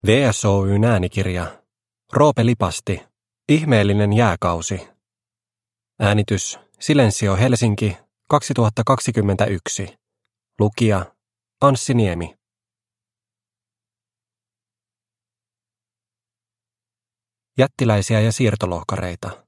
VSOY:n äänikirja. Roope Lipasti. Ihmeellinen jääkausi. Äänitys Silensio Helsinki 2021. Lukija Anssi Niemi. Jättiläisiä ja siirtolohkareita.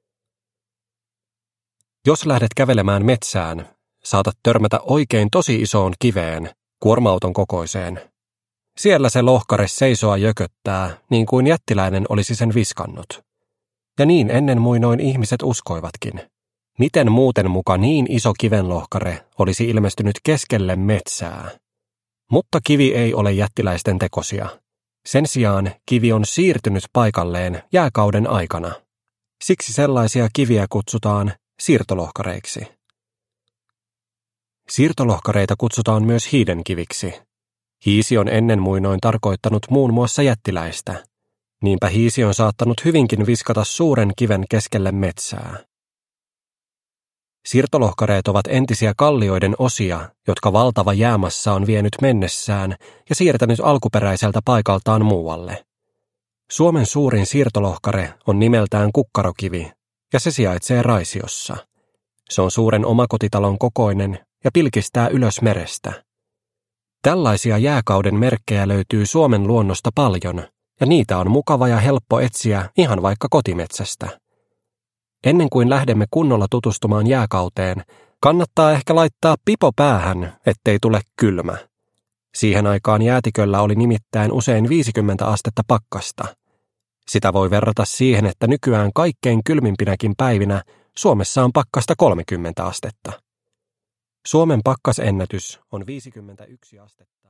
Jos lähdet kävelemään metsään, saatat törmätä oikein tosi isoon kiveen, kuorma-auton kokoiseen. Siellä se lohkare seisoa jököttää, niin kuin jättiläinen olisi sen viskannut. Ja niin ennen muinoin ihmiset uskoivatkin. Miten muuten muka niin iso kivenlohkare olisi ilmestynyt keskelle metsää? Mutta kivi ei ole jättiläisten tekosia. Sen sijaan kivi on siirtynyt paikalleen jääkauden aikana. Siksi sellaisia kiviä kutsutaan siirtolohkareiksi. Siirtolohkareita kutsutaan myös hiidenkiviksi. Hiisi on ennen muinoin tarkoittanut muun muassa jättiläistä. Niinpä hiisi on saattanut hyvinkin viskata suuren kiven keskelle metsää. Siirtolohkareet ovat entisiä kallioiden osia, jotka valtava jäämassa on vienyt mennessään ja siirtänyt alkuperäiseltä paikaltaan muualle. Suomen suurin siirtolohkare on nimeltään Kukkarokivi, ja se sijaitsee Raisiossa. Se on suuren omakotitalon kokoinen ja pilkistää ylös merestä. Tällaisia jääkauden merkkejä löytyy Suomen luonnosta paljon, ja niitä on mukava ja helppo etsiä ihan vaikka kotimetsästä. Ennen kuin lähdemme kunnolla tutustumaan jääkauteen, kannattaa ehkä laittaa pipo päähän, ettei tule kylmä. Siihen aikaan jäätiköllä oli nimittäin usein 50 astetta pakkasta. Sitä voi verrata siihen, että nykyään kaikkein kylmimpinäkin päivinä Suomessa on pakkasta 30 astetta. Suomen pakkasennätys on 51 astetta.